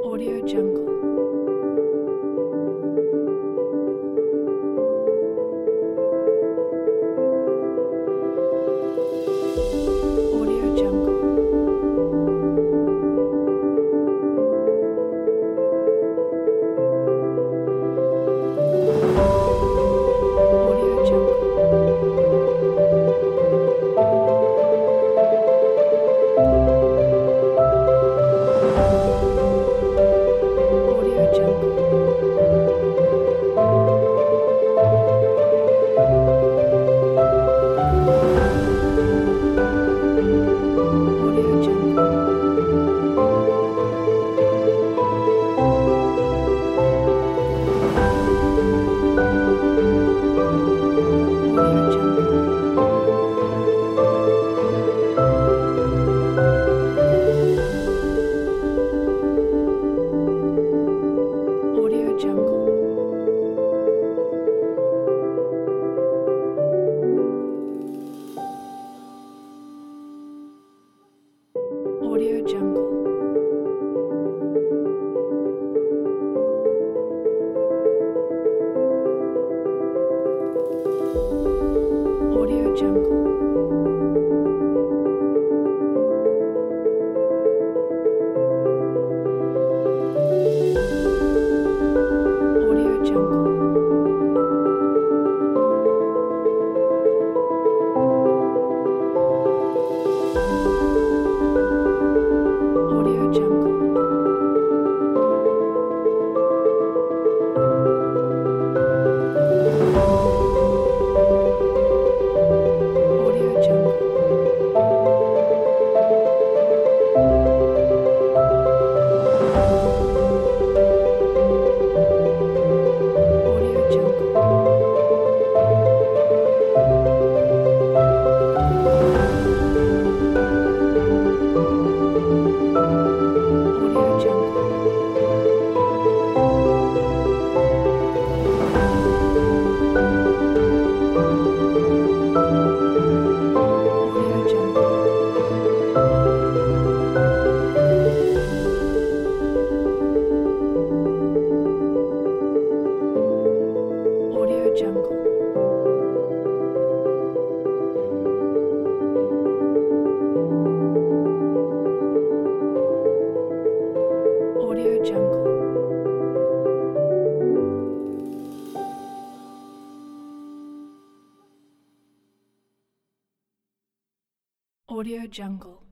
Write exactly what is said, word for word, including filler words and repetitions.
Audio Jungle. Audio Jungle. Audio Jungle. Audio Jungle. Audio Jungle. Audio Jungle. Audio Jungle. Audio Jungle. Audio Jungle. Audio Jungle. Audio Jungle. Audio Jungle. Audio Jungle. Audio Jungle. Audio Jungle. Audio Jungle. Audio Jungle. Audio Jungle.